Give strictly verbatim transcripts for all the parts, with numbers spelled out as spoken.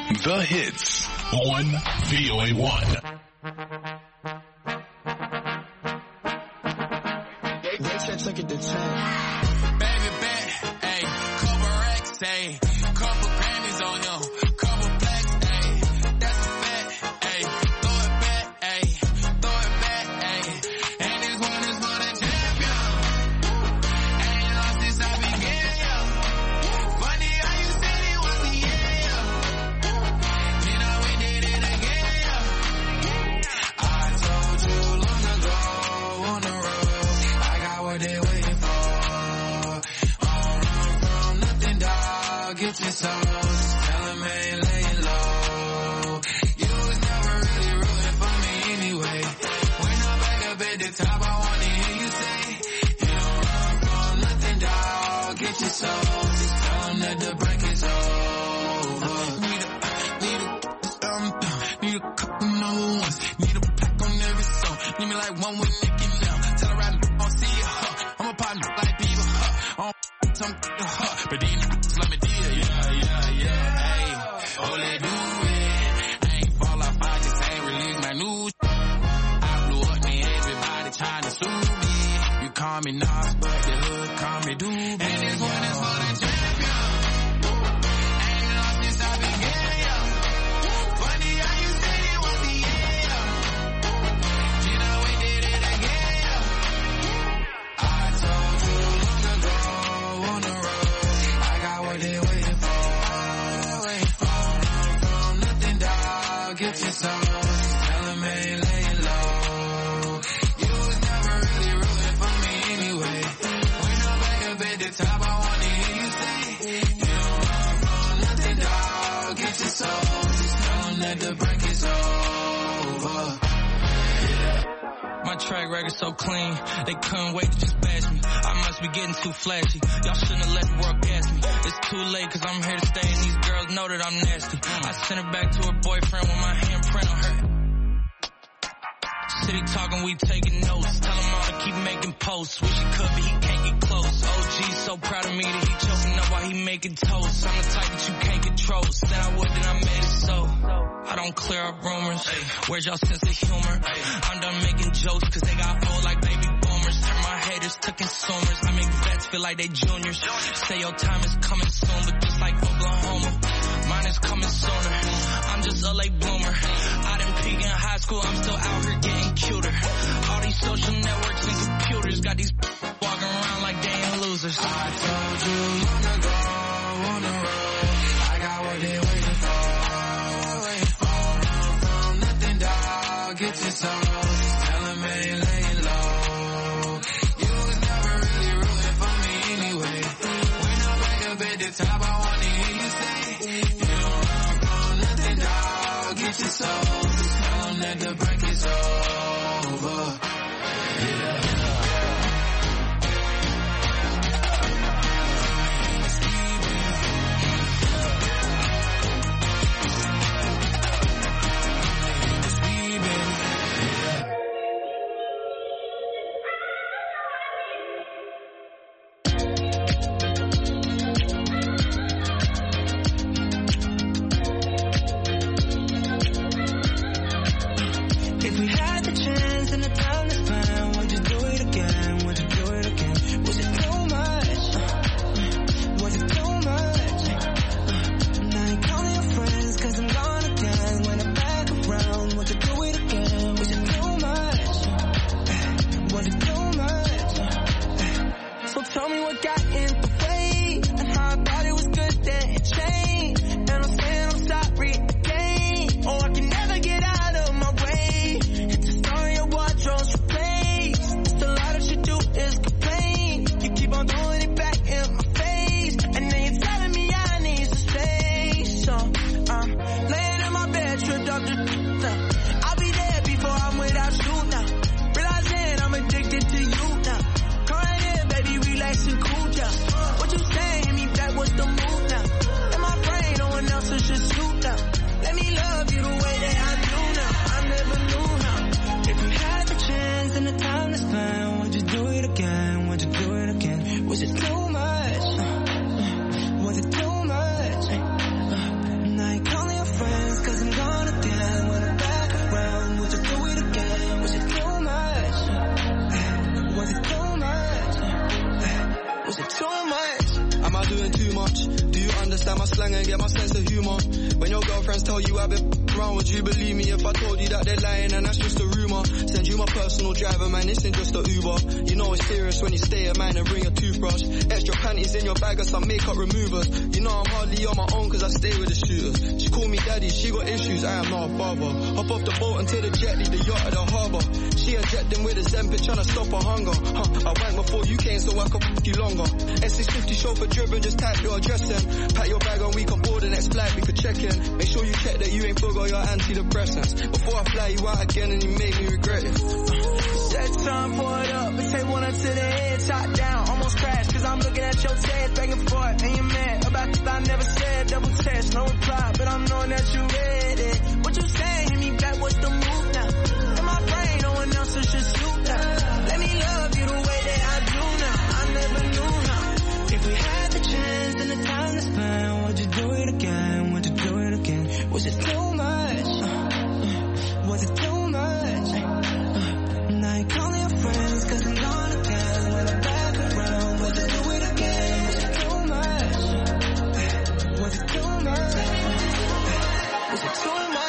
The hits on V O A one. They said took it to ten. Baby bet, ayy, couple racks, ayy, couple Grammys on him, couple blacks, ayy, that's a fact, ayy, throw it back, ayy, throw it back, ayy, and this one is for the champion, ain't lost since I began, yeah, funny how you said it was the yeah, you know we did it again, yeah, I told you long ago on the road, I got what they waiting for. Get your soul, just tell him I ain't laying low. You was never really rooting for me anyway. When I'm back up at the top, I wanna hear you say, you don't run from nothing, dog. Get your soul, just tell him that the break is over. Need a, need a, um, need a couple number ones. Need a pack on every song. Need me like one with Nicki now. Tell her I don't see it, huh. I'm a partner like Bieber, huh. I don't some, huh. But these niggas let me deal, yeah, yeah, yeah, ayy. Oh, they do it. I ain't fall off, I just ain't release my news. I blew up, man, everybody trying to sue me. You call me Nas, but the hood call me Doobie. And this one is for the champion. Ain't lost since I began, yeah. Funny how you said it was the yeah. You know we did it again, yeah. I told you long ago on the road. What they waiting for? All run from nothing, dog. Get your soul, just tell him I ain't laying low. You was never really rooting for me anyway. When I'm back up at the top, I wanna hear you say, you don't run from nothing, dog. Get your soul, just tell him that the break is over. My track record so clean, they couldn't wait to just bash me. I must be getting too flashy. Y'all shouldn't have let the world gas me. It's too late cause I'm here to stay and these girls know that I'm nasty. I sent her back to her boyfriend with my handprint on her. City talking, we taking notes. Tell him all to keep making posts. Wish he could but he can't get close. O G's so proud of me that he choking up while he making toast. I'm the type that you can't control. Said I would, then I made it so. I don't clear up rumors. Where's y'all sense of humor? I'm done making jokes cause they got old like baby boomers. Turn my haters to consumers. I make vets feel like they juniors. Say your time is coming soon, but just like Oklahoma, mine is coming sooner. I'm just a late bloomer. I didn't peak in high school, I'm still out here getting cuter. All these social networks and computers got these walking around like they ain't losers. I told you long ago on the road, I got what they waiting for. All run from nothing, dog. Get your soul, just tell him I ain't laying low. You was never really rooting for me anyway. When I'm back up at the top, I wanna hear you say, you don't run from nothing, dog. Get your soul, just tell him that the break is over. Yeah. it too much? Am I doing too much? Do you understand my slang and get my sense of humor? When your girlfriends tell you I've been around, would you believe me if I told you that they're lying and that's just a rumour? Send you my personal driver, man, this ain't just a Uber. You know it's serious when you stay at mine and bring a toothbrush. Extra panties in your bag or some makeup removers. You know I'm hardly on my own cause I stay with the shooters. She call me daddy, she got issues, I am not a father. Hop off the boat until the jet leave the yacht at the harbour. She injecting with a Zempic trying to stop her hunger. Huh, I went before you came so I could f*** you longer. S six fifty chauffeur driven, just type your address in. Pack your bag and we can board the next flight, we could check in. Make sure you check that you ain't forgot your antidepressants before I fly you out again and you make me regret it. That time pour it up, and take one up to the head, top down, almost crashed, cause I'm looking at your tears back and forth, and you're mad about the I never said, double test, no reply, but I'm knowing that you read it. What you saying, hit me back, what's the move now? In my brain, no one else should shoot now. Let me love you the way that I do now, I never knew how. If we had the chance and the time to spend, would you do it again, would you do it again? Was it too much? Was it too much? Now you call your friends cause I'm not again. When I'm back around, would you do it again? Was it too much? Was it too much? Was it too much?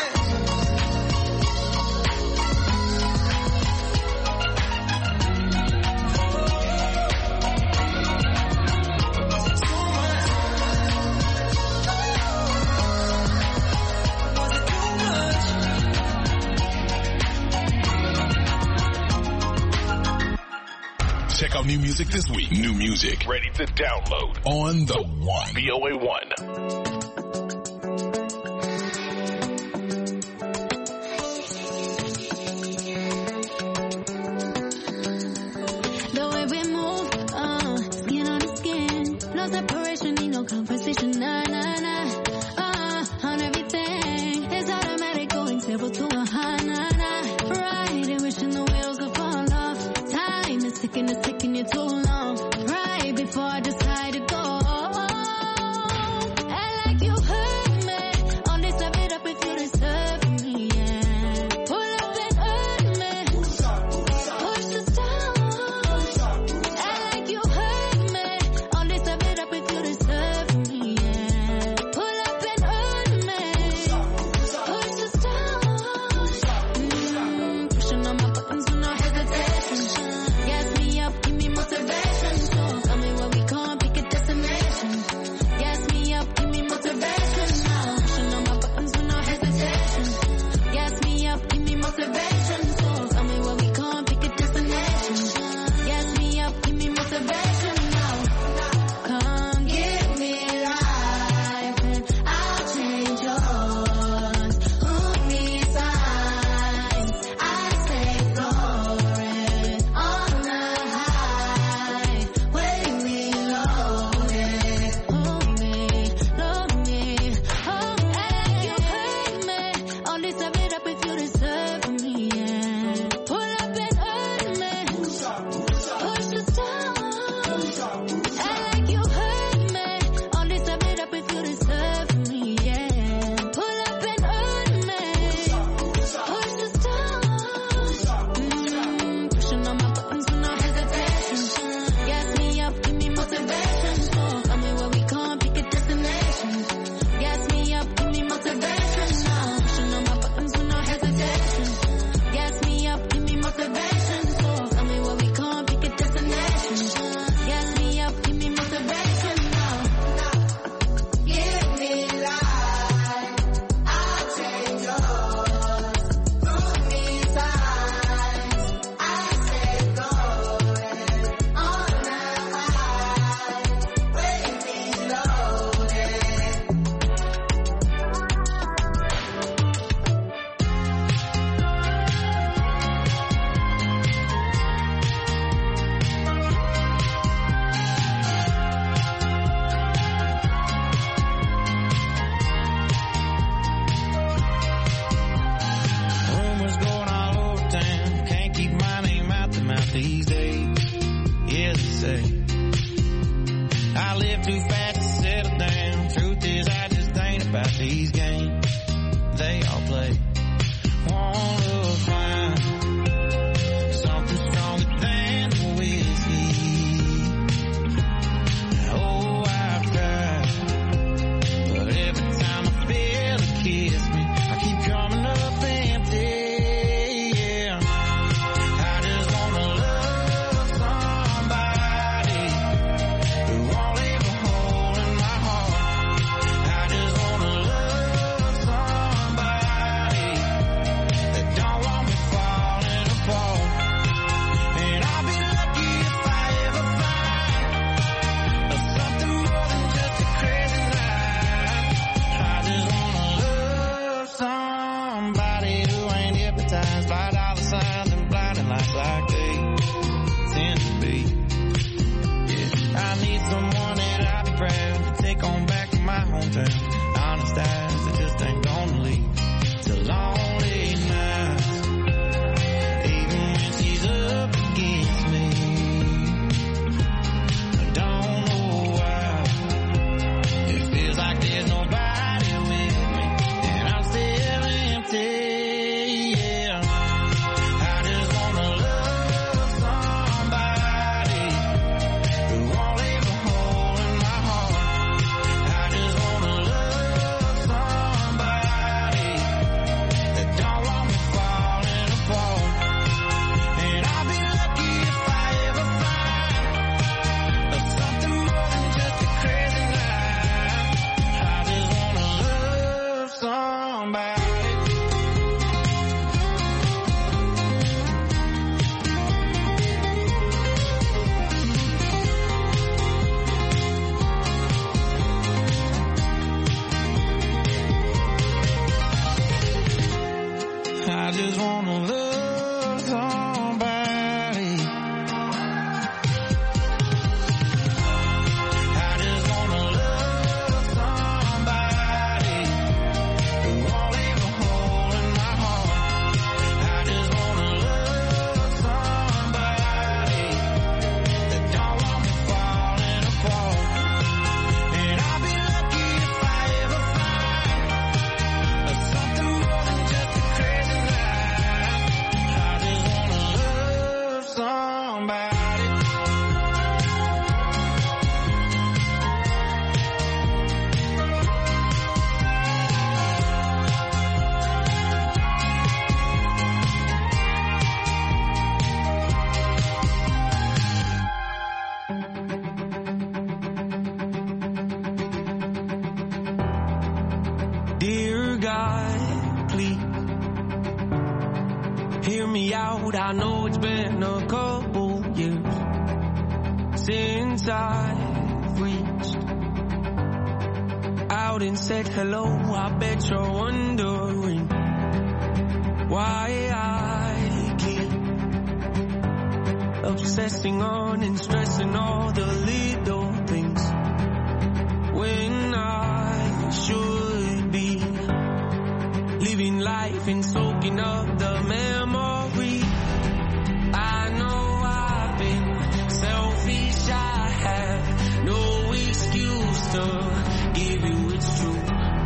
Check out new music this week. New music ready to download on the One. V O A one. The way we move, uh, skin on the skin. No separation, need no conversation, nah, nah, nah. Uh, on everything, it's automatic going table to a high, nah, nah. Riding, wishing the wheels would fall off. Time is ticking, it's ticking you too long. Right before I decide to go. I like you hurt me. Only step it up if you deserve me, yeah. Pull up and hurt me. Push the stone. I like you hurt me. Only step it up if you deserve me, yeah. Pull up and hurt me. Push the stone. Mm, pushing on my buttons with no hesitation. Gas me up, give me motivation. So tell me where we going, pick a destination. Gas me up, give me motivation. Now pushing on my buttons with no hesitation. Gas me up, give me motivation. So tell me where we going, pick a destination. Gas me up, give me motivation. Now come give me life and I'll change yours. Who needs signs? I say glory on the high. When we loaded, hold me, love me. Oh, and you hurt me. Only step it up if you deserve me, yeah. Pull up and hurt me. Push the stone. I like you hurt me. Only step it up if you deserve me, yeah. Pull up and hurt me. Push the stone. Mm, pushing on my buttons with no hesitation. Gas me up, give me motivation. So tell me where we going, pick a destination. Gas me up, give me motivation. Now pushing on my buttons with no hesitation. Gas me up, give me motivation. So tell me where we going, pick a destination. Gas me up, give me motivation. Now give me life, I'll change yours. Prove me signs, I say glory on the high. When we loaded. Rumors going all over town. Can't keep my name out the mouth these days. Yeah, they say I live too fast to settle down. Truth is, I just ain't about these games they all play. Wanna find something stronger than whiskey. I need someone that I be proud to take on back to my hometown. Honest eyes, I just ain't gonna leave till lonely nights. Even when she's up against me, I don't know why. It feels like there's nobody with me, and I'm still empty. I just wanna love somebody. I just wanna love somebody who won't leave a hole in my heart. I just wanna love somebody that don't want me falling apart. And I'll be lucky if I ever find something more than just a crazy night. Dear God, please hear me out. I know it's been a couple years since I've reached out and said hello. I bet you're wondering why I keep obsessing on and stressing all the little things when I should be living life and soaking up the memory. I know I've been selfish, I have no excuse to give you it's true.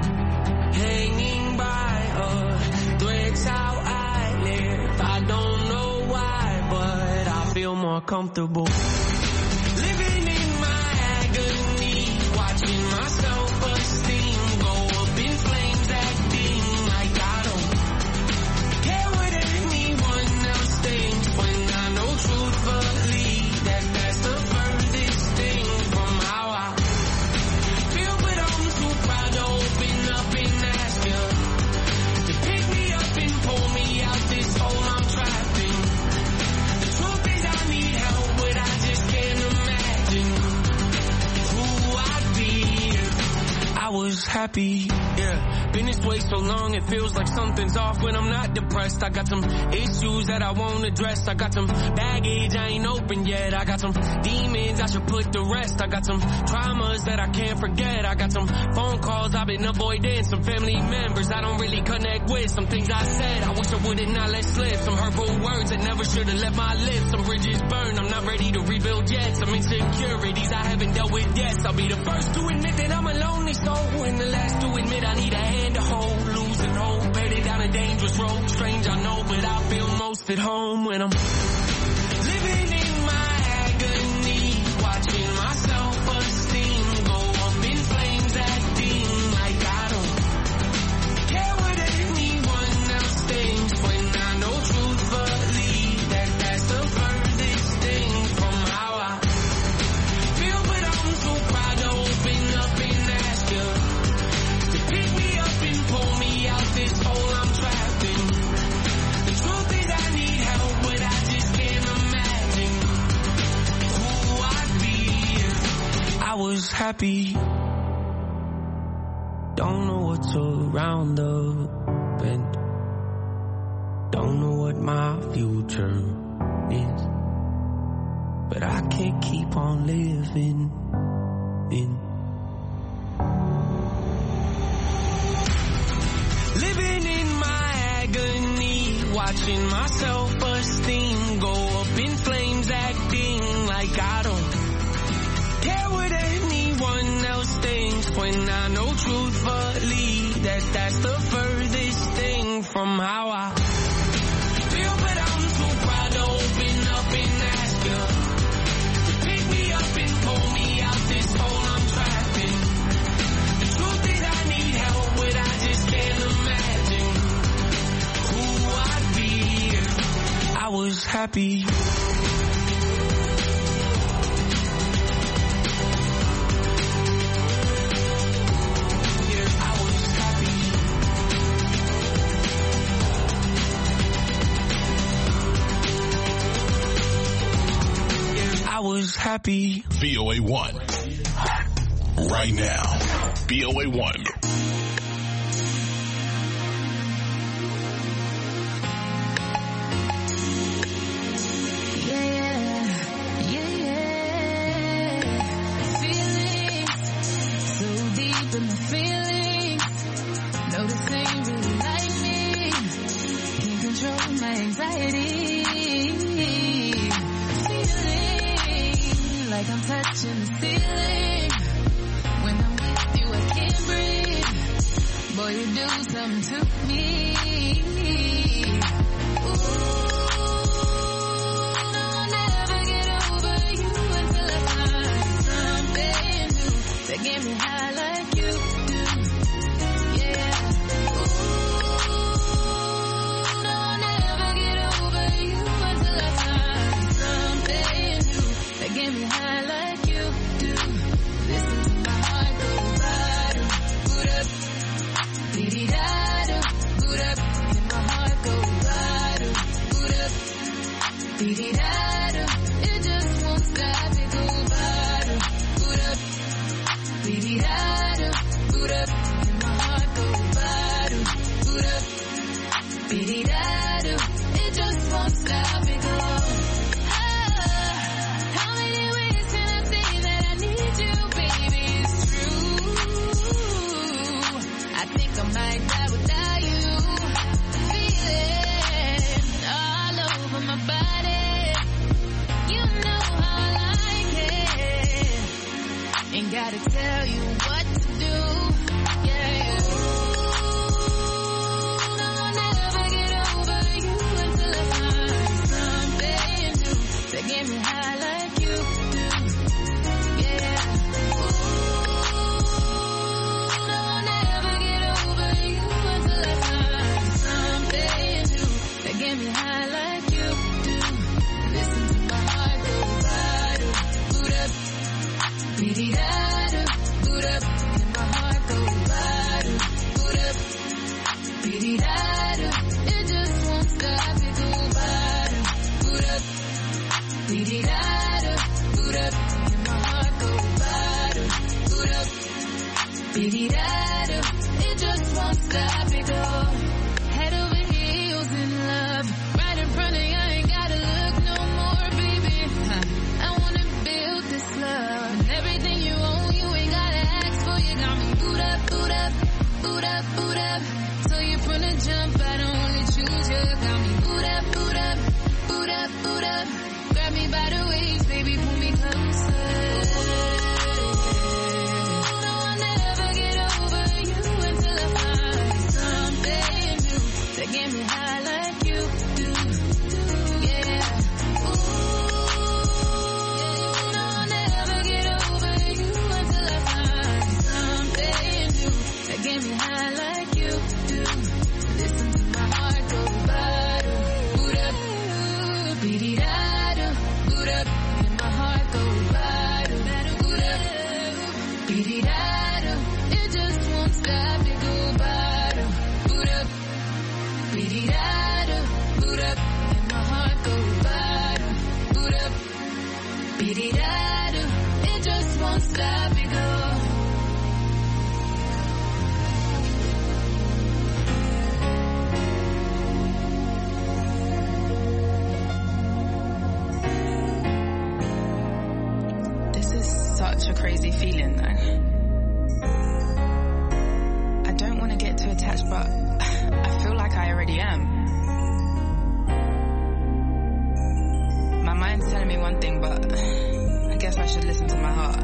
Hanging by a thread's how I live. I don't know why, but I feel more comfortable living in my agony, watching my self-esteem go up in flames, acting like I don't care what anyone else thinks, when I know truthfully that that's the furthest thing from how I feel. But I'm too proud to open up and ask you to pick me up and pull me out this hole I'm trapped in. The truth is I need help, but I just can't imagine who I'd be if I was happy. Yeah, been this way so long it feels like something's off when I'm not depressed. I got some issues that I won't address. I got some baggage I ain't open yet. I got some demons I should put to rest. I got some traumas that I can't forget. I got some phone calls I've been avoiding, some family members I don't really connect with, some things I said I wish I would've not let slip, some hurtful words that never should've left my lips, some bridges burned I'm not ready to rebuild yet, some insecurities I haven't dealt with yet. I'll be the first to admit that I'm a lonely soul, and the last to admit I need a hand to hold. Losing hope, headed down a dangerous road. Strange I know, but I feel most at home when I'm living in my agony, watching my self-esteem go up in flames, acting like I don't care what anyone else thinks, when I know truthfully that that's the furthest thing from how I feel. But I'm too proud to open up and ask you to pick me up and pull me out this hole I'm trapped in. The truth is I need help, but I just can't imagine who I'd be if I was happy. Don't know what's around the bend, don't know what my future is, but I can't keep on living in. Living in my agony, watching my self-esteem go up in flames, acting like I don't care what anyone else thinks, when I know truthfully that that's the furthest thing from how I feel. But I'm too proud to open up and ask you to pick me up and pull me out this hole I'm trapped in. The truth is I need help, but I just can't imagine who I'd be if I was happy. I was happy. V O A one. Right now. V O A one. Yeah, yeah, yeah. Feelings so deep in my feelings. No, this ain't really like me. Can't control my anxiety. Like I'm touching the ceiling. When I'm with you, I can't breathe. Boy, you do something to me. Ooh, no, I'll never get over you until I find something new that get me high like you do. Yeah. Ooh, no, I'll never get over you until I find something new that get me high. It just won't stop, it go bottom, boot up, beat it out, boot up, and my heart go bottom, boot up, beat it out, it just won't stop, it go. Ah, how many ways can I say that I need you, baby? It's true. I think I might die without you. Feeling all over my body. Ain't gotta tell you what to do, yeah. Ooh, no, I'll never get over you until I find something new that get me high like you do, yeah. Ooh, no, I'll never get over you until I find something new that get me high like you do. Listen to my heart go bottom, boot up, beat it out. It just won't stop, it go bottom, boot up, beat it out, boot up, and my heart go bottom, boot up, beat it out, it just won't stop, it go. Head over heels in love, right in front of you, I ain't gotta look no more, baby. I wanna build this love, and everything you own, you ain't gotta ask for, you got me boot up, boot up, boot up, boot up. So you from the jump, I don't wanna choose you. Got me boot up, boot up, boot up, boot up. Grab me by the waist, baby, pull me closer. No, I'll never get over you until I find something new that get me high like you do, yeah. Ooh, no, I'll never get over you until I find something new that get me high like you do. Listen to my heart go bottom, boot up, beat it out, boot up, and my heart go bottom, boot up, beat it out, it just won't stop, it go bottom, boot up, beat it out, boot up, and my heart go bottom, boot up, beat it out, it just won't stop, it go. such a crazy feeling though. I don't want to get too attached, but I feel like I already am. My mind's telling me one thing, but I guess I should listen to my heart.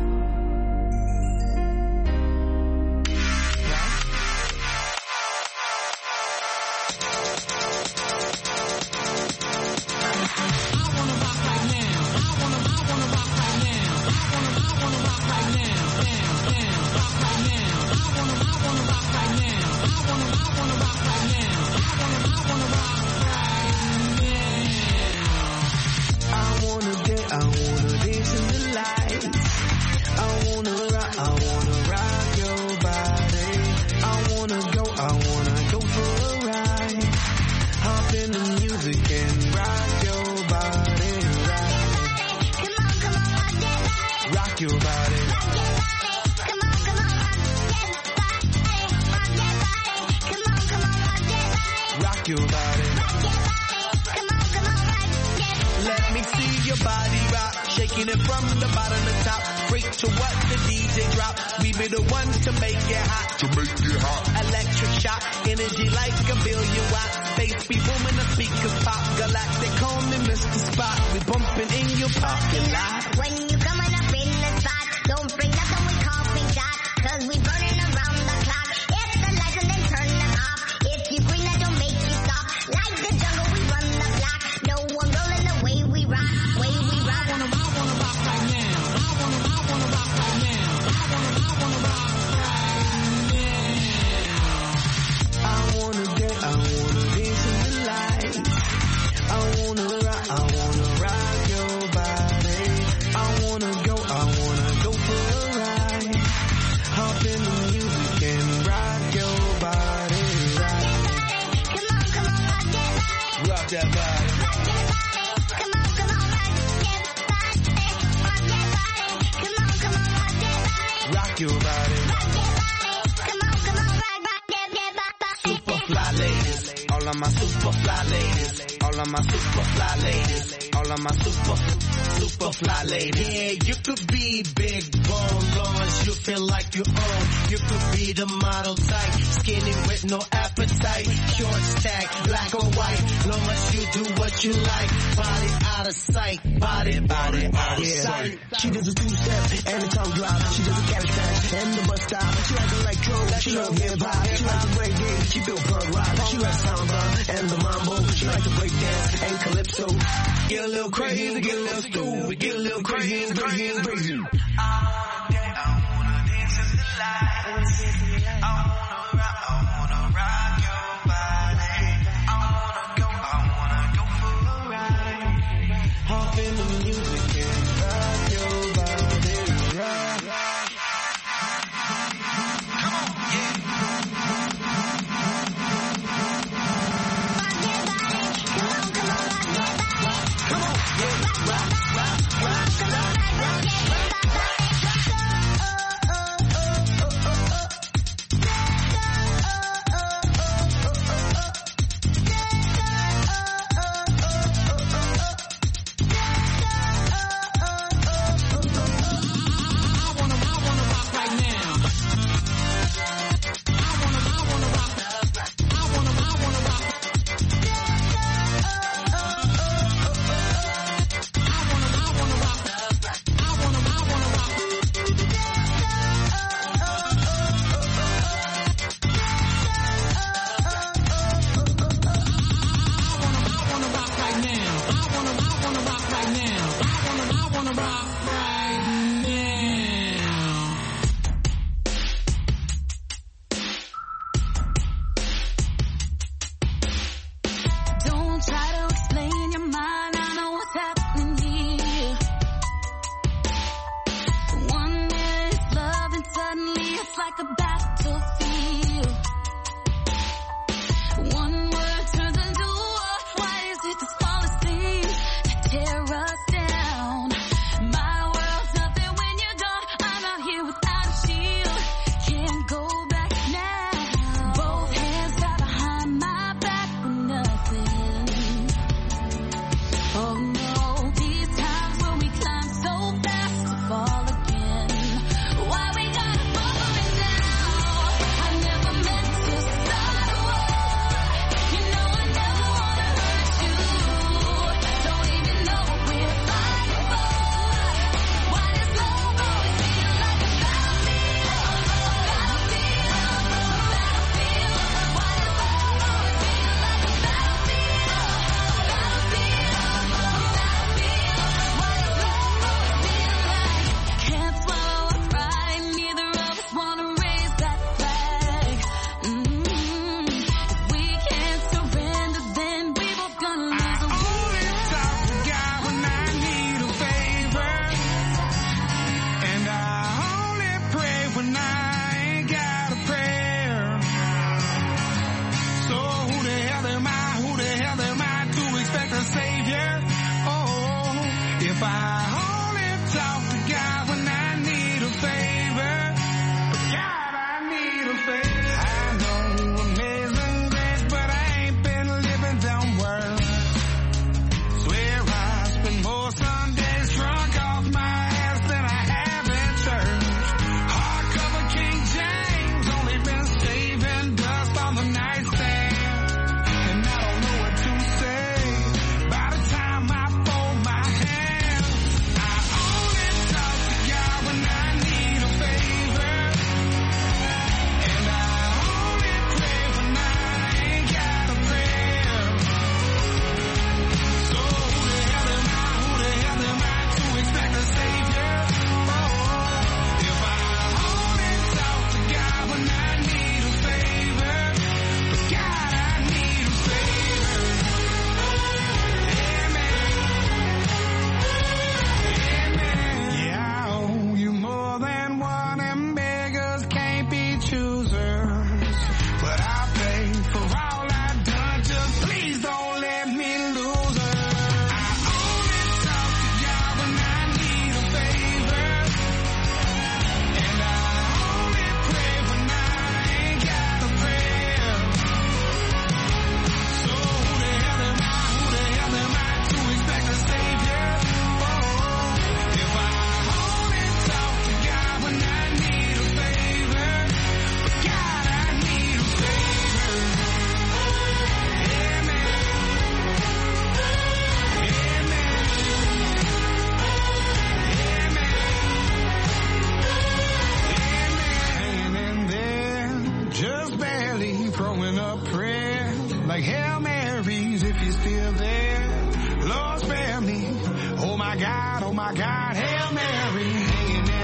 like Hail Marys if you're still there. Lord spare me. Oh my God, oh my God, Hail Mary. Hanging